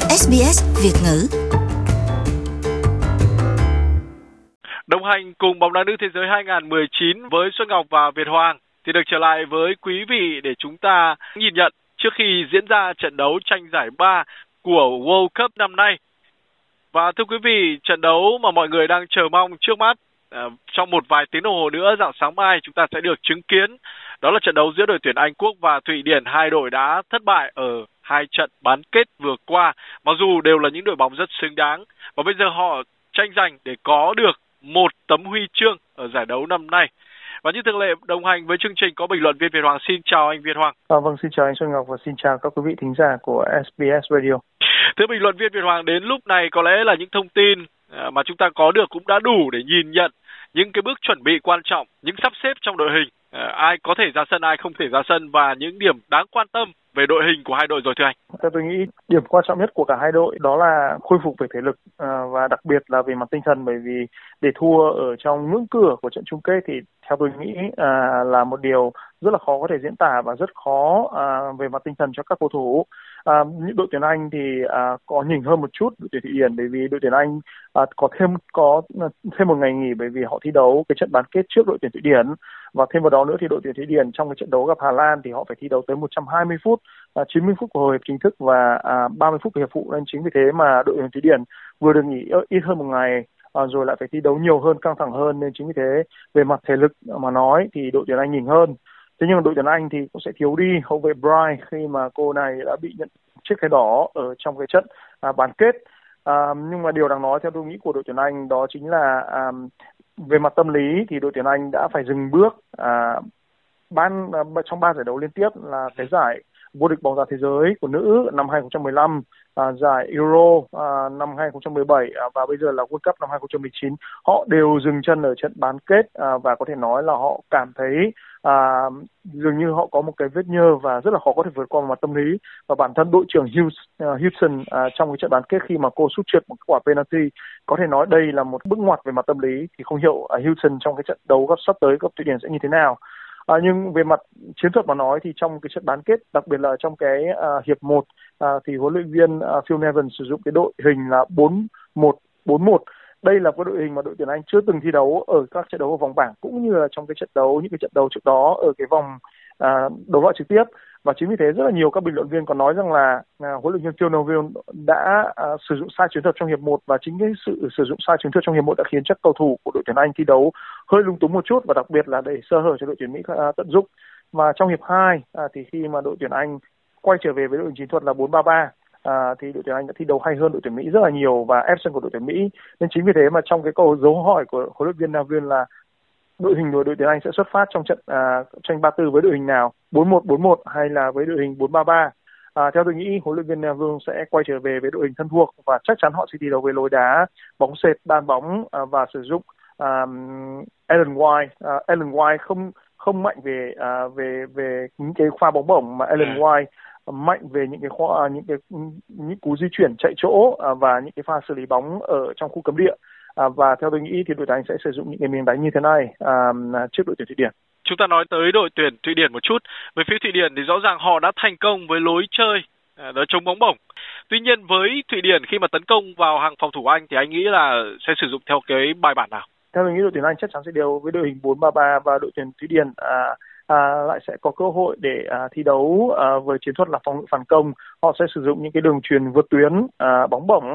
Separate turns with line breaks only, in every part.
SBS Việt ngữ.
Đồng hành cùng bóng đá nữ thế giới 2019 với Xuân Ngọc và Việt Hoàng thì được trở lại với quý vị để chúng ta nhìn nhận trước khi diễn ra trận đấu tranh giải 3 của World Cup năm nay. Và thưa quý vị, trận đấu mà mọi người đang chờ mong trước mắt trong một vài tiếng đồng hồ nữa rạng sáng mai chúng ta sẽ được chứng kiến. Đó là trận đấu giữa đội tuyển Anh Quốc và Thụy Điển. Hai đội đã thất bại ở hai trận bán kết vừa qua, mặc dù đều là những đội bóng rất xứng đáng. Và bây giờ họ tranh giành để có được một tấm huy chương ở giải đấu năm nay. Và như thường lệ, đồng hành với chương trình có bình luận viên Việt Hoàng. Xin chào anh Việt Hoàng.
Vâng, xin chào anh Xuân Ngọc và xin chào các quý vị thính giả của SBS Radio.
Thưa bình luận viên Việt Hoàng, đến lúc này có lẽ là những thông tin mà chúng ta có được cũng đã đủ để nhìn nhận những cái bước chuẩn bị quan trọng, những sắp xếp trong đội hình, ai có thể ra sân, ai không thể ra sân và những điểm đáng quan tâm về đội hình của hai đội rồi thưa anh.
Tôi nghĩ điểm quan trọng nhất của cả hai đội đó là khôi phục về thể lực và đặc biệt là về mặt tinh thần, bởi vì để thua ở trong ngưỡng cửa của trận chung kết thì theo tôi nghĩ là một điều rất là khó có thể diễn tả và rất khó về mặt tinh thần cho các cầu thủ. Những đội tuyển Anh thì có nhỉnh hơn một chút đội tuyển Thụy Điển, bởi vì đội tuyển Anh có thêm một ngày nghỉ bởi vì họ thi đấu cái trận bán kết trước đội tuyển Thụy Điển, và thêm vào đó nữa thì đội tuyển Thụy Điển trong cái trận đấu gặp Hà Lan thì họ phải thi đấu tới 120 phút, 90 phút của hồi hiệp chính thức và 30 phút của hiệp phụ, nên chính vì thế mà đội tuyển Thụy Điển vừa được nghỉ ít hơn một ngày rồi lại phải thi đấu nhiều hơn, căng thẳng hơn, nên chính vì thế về mặt thể lực mà nói thì đội tuyển Anh nhỉnh hơn. Thế nhưng đội tuyển Anh thì cũng sẽ thiếu đi hậu vệ Bright khi mà cô này đã bị nhận chiếc thẻ đỏ ở trong cái trận bán kết. Nhưng mà điều đáng nói theo tôi nghĩ của đội tuyển Anh đó chính là về mặt tâm lý thì đội tuyển Anh đã phải dừng bước trong 3 giải đấu liên tiếp là cái giải vô địch bóng đá thế giới của nữ năm 2015, giải Euro năm 2017 và bây giờ là World Cup năm 2019. Họ đều dừng chân ở trận bán kết và có thể nói là họ cảm thấy dường như họ có một cái vết nhơ và rất là khó có thể vượt qua mặt tâm lý. Và bản thân đội trưởng Houston trong cái trận bán kết khi mà cô sút trượt một quả penalty, có thể nói đây là một bước ngoặt về mặt tâm lý. Thì không hiểu Houston trong cái trận đấu sắp tới gặp Thụy Điển sẽ như thế nào. Nhưng về mặt chiến thuật mà nói thì trong cái trận bán kết, đặc biệt là trong cái hiệp 1 thì huấn luyện viên Phil Neville sử dụng cái đội hình là 4-1-4-1. Đây là cái đội hình mà đội tuyển Anh chưa từng thi đấu ở các trận đấu ở vòng bảng cũng như là trong những cái trận đấu trước đó ở cái vòng đấu loại trực tiếp. Và chính vì thế rất là nhiều các bình luận viên còn nói rằng là huấn luyện viên Phil Neville đã sử dụng sai chiến thuật trong hiệp 1, và chính cái sự sử dụng sai chiến thuật trong hiệp 1 đã khiến các cầu thủ của đội tuyển Anh thi đấu hơi lung túng một chút, và đặc biệt là để sơ hở cho đội tuyển Mỹ tận dụng. Và trong hiệp 2 thì khi mà đội tuyển Anh quay trở về với đội hình chiến thuật là 4-3-3 thì đội tuyển Anh đã thi đấu hay hơn đội tuyển Mỹ rất là nhiều và ép sân của đội tuyển Mỹ. Nên chính vì thế mà trong cái câu dấu hỏi của huấn luyện viên Neville là đội hình của đội tuyển Anh sẽ xuất phát trong trận tranh 3-4 với đội hình nào, 4-1-4-1 hay là với đội hình 4-3-3. Theo tôi nghĩ huấn luyện viên Neville sẽ quay trở về với đội hình thân thuộc và chắc chắn họ sẽ thi đấu với lối đá bóng sệt, đan bóng và sử dụng Ellen White. Ellen White không mạnh về những cái pha bóng bổng, mà Ellen White mạnh về những cú di chuyển chạy chỗ và những cái pha xử lý bóng ở trong khu cấm địa. Và theo tôi nghĩ thì đội tuyển Anh sẽ sử dụng những cái miếng đánh như thế này trước đội tuyển Thụy Điển.
Chúng ta nói tới đội tuyển Thụy Điển một chút. Về phía Thụy Điển thì rõ ràng họ đã thành công với lối chơi đó chống bóng bổng. Tuy nhiên với Thụy Điển khi mà tấn công vào hàng phòng thủ Anh thì anh nghĩ là sẽ sử dụng theo cái bài bản nào?
Theo tôi nghĩ đội tuyển Anh chắc chắn sẽ đều với đội hình 4-3-3 và đội tuyển Thụy Điển lại sẽ có cơ hội để thi đấu với chiến thuật là phòng ngự phản công. Họ sẽ sử dụng những cái đường truyền vượt tuyến bóng bổng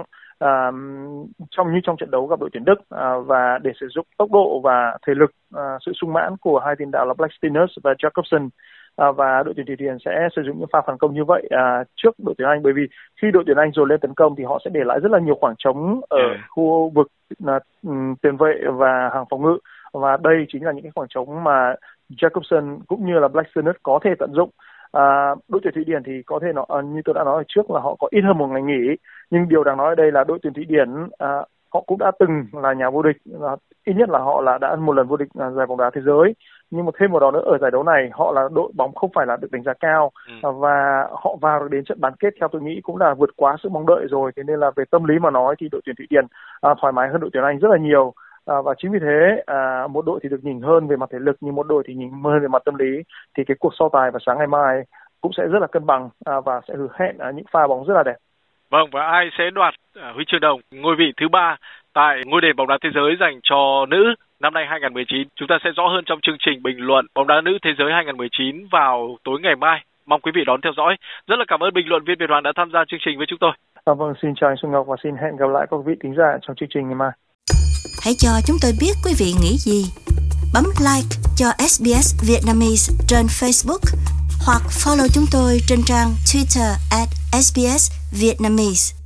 trong trận đấu gặp đội tuyển Đức và để sử dụng tốc độ và thể lực, sự sung mãn của hai tiền đạo là Blackstenius và Jacobson. Và đội tuyển Thụy Điển sẽ sử dụng những pha phản công như vậy trước đội tuyển Anh, bởi vì khi đội tuyển Anh dồn lên tấn công thì họ sẽ để lại rất là nhiều khoảng trống ở khu vực tiền vệ và hàng phòng ngự, và đây chính là những cái khoảng trống mà Jacobson cũng như là Blackstenius có thể tận dụng. Đội tuyển Thụy Điển thì có thể như tôi đã nói trước là họ có ít hơn một ngày nghỉ, nhưng điều đáng nói ở đây là đội tuyển Thụy Điển họ cũng đã từng là nhà vô địch, ít nhất là họ đã một lần vô địch giải bóng đá thế giới. Nhưng mà thêm một đó nữa, ở giải đấu này họ là đội bóng không phải là được đánh giá cao và họ vào đến trận bán kết theo tôi nghĩ cũng là vượt quá sự mong đợi rồi. Thế nên là về tâm lý mà nói thì đội tuyển Thụy Điển thoải mái hơn đội tuyển Anh rất là nhiều. Và chính vì thế một đội thì được nhỉnh hơn về mặt thể lực, nhưng một đội thì nhỉnh hơn về mặt tâm lý. Thì cái cuộc so tài vào sáng ngày mai cũng sẽ rất là cân bằng và sẽ hứa hẹn những pha bóng rất là đẹp.
Vâng, và ai sẽ đoạt huy chương đồng, ngôi vị thứ 3 tại ngôi đền bóng đá thế giới dành cho nữ năm nay 2019? Chúng ta sẽ rõ hơn trong chương trình bình luận bóng đá nữ thế giới 2019 vào tối ngày mai. Mong quý vị đón theo dõi. Rất là cảm ơn bình luận viên Việt Hoàng đã tham gia chương trình với chúng tôi.
Vâng, xin chào anh Xuân Ngọc và xin hẹn gặp lại các quý vị thính giả trong chương trình ngày mai.
Hãy cho chúng tôi biết quý vị nghĩ gì. Bấm like cho SBS Vietnamese trên Facebook hoặc follow chúng tôi trên trang Twitter @SBS Vietnamese.